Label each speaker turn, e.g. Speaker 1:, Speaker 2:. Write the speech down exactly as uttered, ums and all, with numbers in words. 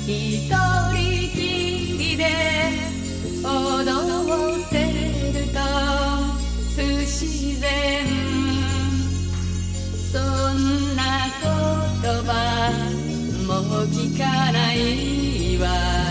Speaker 1: 一人きりで踊ってると不自然。そんな言葉もう聞かないわ。